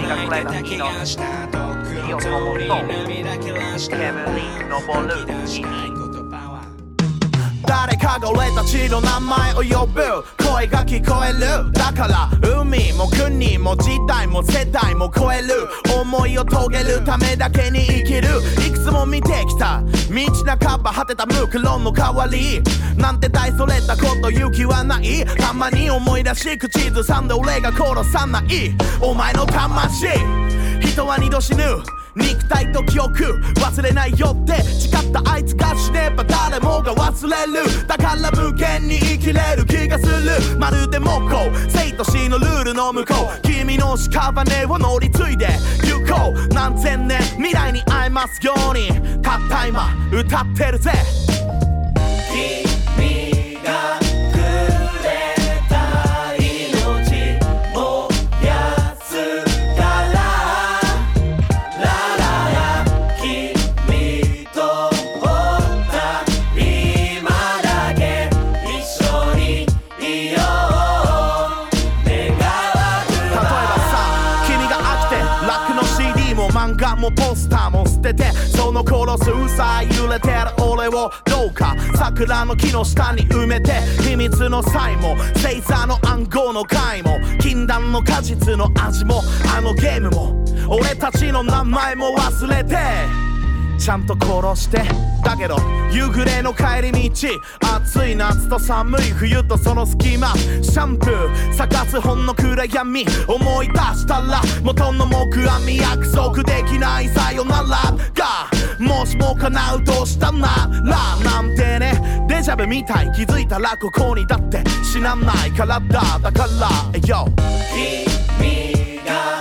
くれた日の火を灯ると煙に昇る日誰かが俺たちの名前を呼ぶ声が聞こえるだから海も国も時代も世代も超える思いを遂げるためだけに生きるいくつも見てきた道半ば果てたムクロンの代わりなんて大それたこと勇気はないたまに思い出し口ずさんで俺が殺さないお前の魂人は二度死ぬ肉体と記憶忘れないよって誓ったあいつが死ねば誰もが忘れるだから無限に生きれる気がするまるで木工生と死のルールの向こう君の屍を乗り継いで行こう何千年未来に会えますようにたった今歌ってるぜ君がもポスターも捨ててその頃数歳揺れてる俺をどうか桜の木の下に埋めて秘密の際も星座の暗号の回も禁断の果実の味もあのゲームも俺たちの名前も忘れてちゃんと殺してだけど夕暮れの帰り道暑い夏と寒い冬とその隙間シャンプー探すほんの暗闇思い出したら元の木阿弥約束できないさよならがもしも叶うとしたならなんてねデジャブみたい気づいたらここにだって死なないからだからよ君が